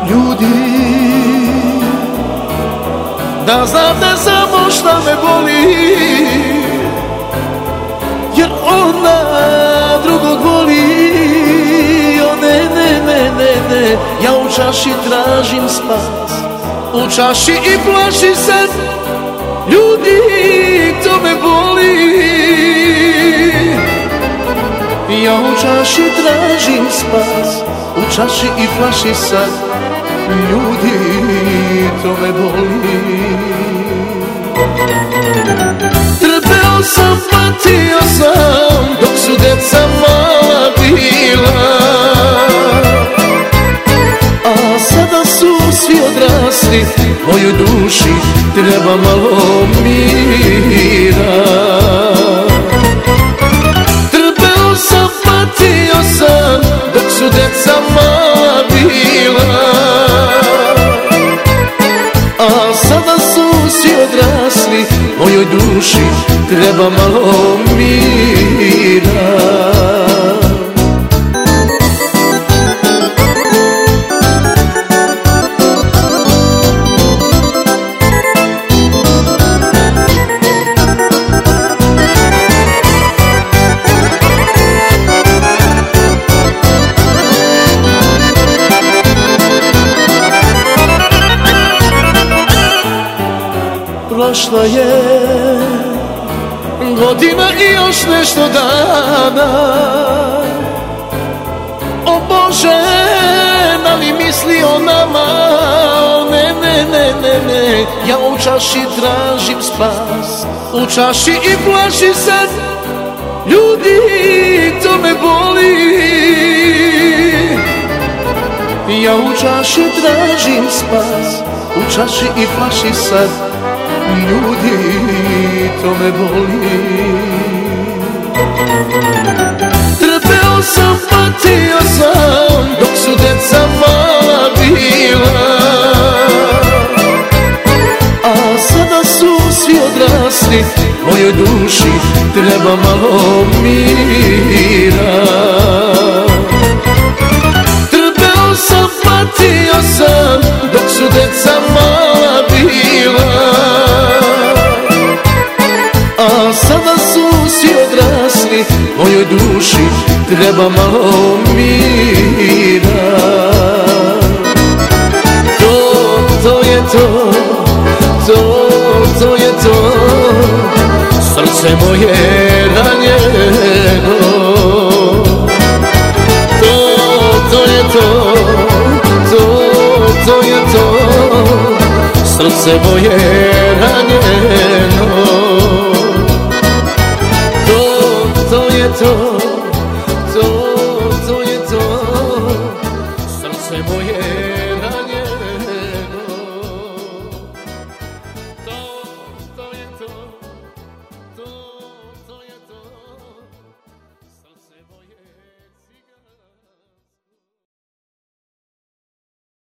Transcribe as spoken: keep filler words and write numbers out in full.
ljudi, da znate samo šta me boli, jer ona drugog voli. O ne, ne, ne, ne, ne, ja u čaši tražim spas, u čaši i plaši se, ljudi, to me boli. Ja u čaši tražim spas, u čaši i plaši se, ljudi, to me boli. Trpeo sam, patio sam, dok su deca mala bila, a sada su svi odrasli, mojoj duši treba malo mira. Trpeo sam, patio sam, dok su deca mala bila, a sada su svi odrasli, mojoj duši treba malo mira. Prošla je godina i još nešto dana, o Bože, da li misli o nama? O ne, ne, ne, ne, ne, ja u čaši tražim spas, u čaši i plaši se, ljudi, to me boli. Ja u čaši tražim spas, u čaši i plaši se, ljudi, to me boli. Trpeo sam, patio sam, dok su deca mala bila, a sada su svi odrasli, mojoj duši treba malo mira. Trpeo sam, patio sam, dok su deca mala bila, a sada su svi odrasli, mojoj duši treba malo mira. To, to je to, to, to je to, srce moje ranjeno. To, to je to, to, to je to, srce moje ranjeno. To je to, to, to je to, srce moje.